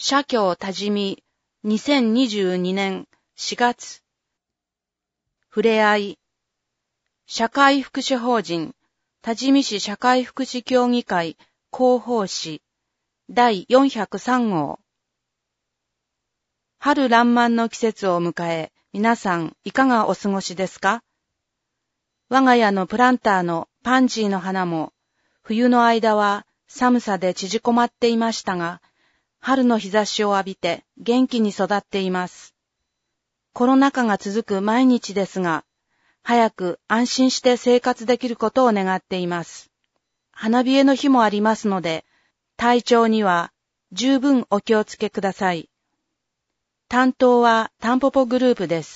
社協多治見2022年4月ふれあい社会福祉法人多治見市社会福祉協議会広報誌第403号春爛漫の季節を迎え、皆さんいかがお過ごしですか？我が家のプランターのパンジーの花も冬の間は寒さで縮こまっていましたが、春の日差しを浴びて元気に育っています。コロナ禍が続く毎日ですが、早く安心して生活できることを願っています。花冷えの日もありますので、体調には十分お気をつけください。担当はタンポポグループです。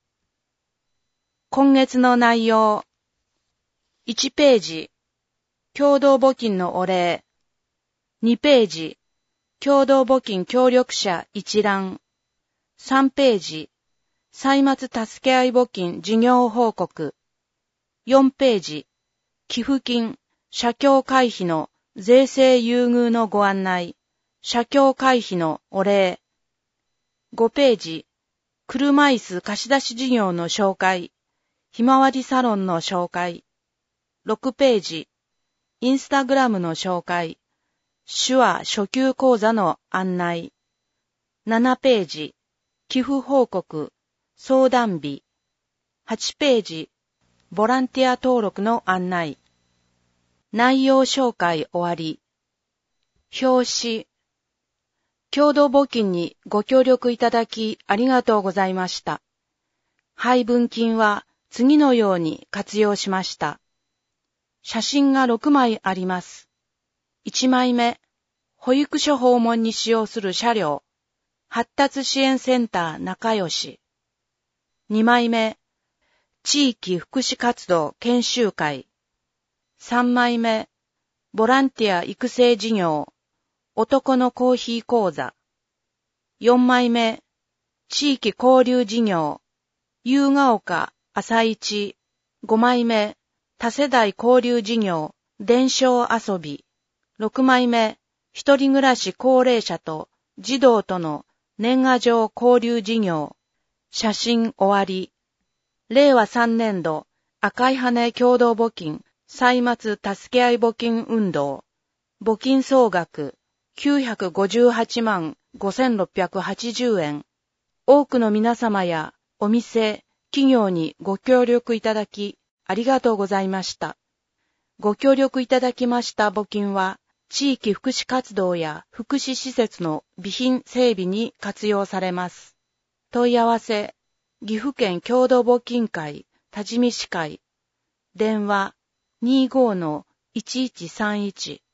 今月の内容。1ページ、共同募金のお礼。2ページ、共同募金協力者一覧。3ページ、歳末助け合い募金事業報告。4ページ、寄付金、社協会費の税制優遇のご案内。社協会費のお礼。5ページ、車椅子貸し出し事業の紹介。ひまわりサロンの紹介。6ページ、インスタグラムの紹介。手話初級講座の案内。7ページ、寄付報告、相談日。8ページ、ボランティア登録の案内。内容紹介終わり。表紙。共同募金にご協力いただきありがとうございました。配分金は次のように活用しました。写真が6枚あります。1枚目、保育所訪問に使用する車両、発達支援センター仲良し。2枚目、地域福祉活動研修会。3枚目、ボランティア育成事業、男のコーヒー講座。4枚目、地域交流事業、夕ヶ丘朝市。5枚目、多世代交流事業、伝承遊び。6枚目、一人暮らし高齢者と児童との年賀状交流事業。写真終わり。令和3年度赤い羽共同募金歳末助け合い募金運動。募金総額958万5680円。多くの皆様やお店、企業にご協力いただきありがとうございました。ご協力いただきました募金は、地域福祉活動や福祉施設の備品整備に活用されます。問い合わせ、岐阜県共同募金会多治見市会。電話 25-1131